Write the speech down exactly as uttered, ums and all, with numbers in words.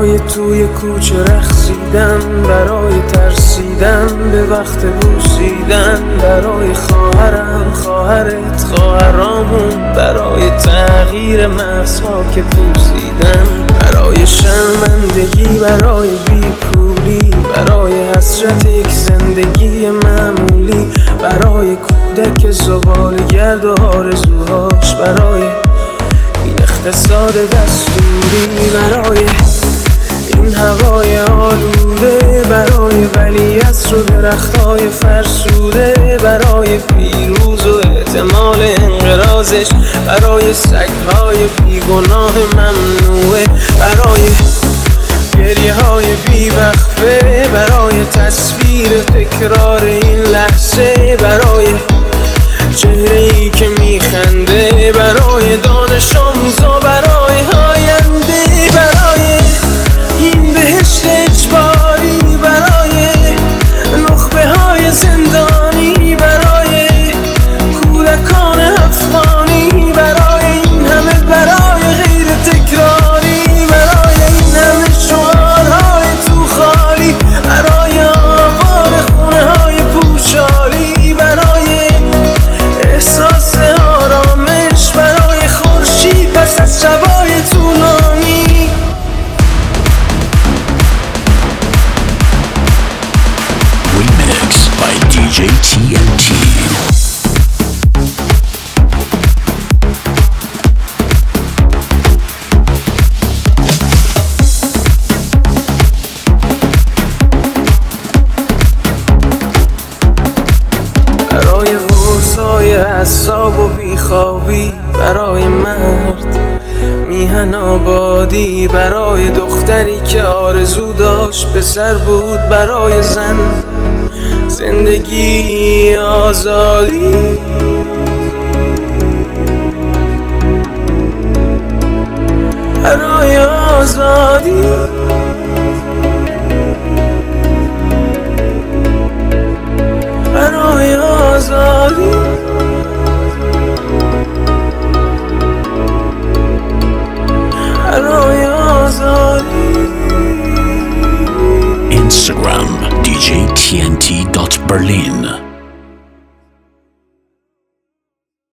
برای توی کوچه رقصیدن، برای ترسیدن به وقت بوسیدن، برای خواهرم خواهرت خواهرامون، برای تغییر مغزها که پوسیدن، برای شرمندگی برای بیپولی، برای حسرت یک زندگی معمولی، برای کودک زبالگرد و آرزوهاش، برای این اقتصاد دستوری، برای این هوای آلوده، برای ولیعصر و درختای فرسوده، برای پیروز و احتمال انقراضش، برای سگهای بیگناه ممنوعه، برای گریه های بیوقفه، برای تصویر تکرار این لحظه، برای چهره‌ای که میخنده، برای دانش آموزا، برای آینده، برای این بهشت اجباری، برای نخبه های زندانی، برای کودکان افغانی، برای این همه برای غیر تکراری، برای این همه شعارهای تو خالی، برای آوار خونه های پوشالی، برای احساس آرامش، برای خورشید پس از شبای طولانی. Remix by دی جی تی ان تی. برای غوصای اعصاب و بیخوابی، برای مرد میهن آبادی، برای دختری که آرزو داشت پسر بود، برای زن زندگی آزادی، برای آزادی، برای آزادی. برای آزادی. Instagram دی جی تی ان تی دات برلین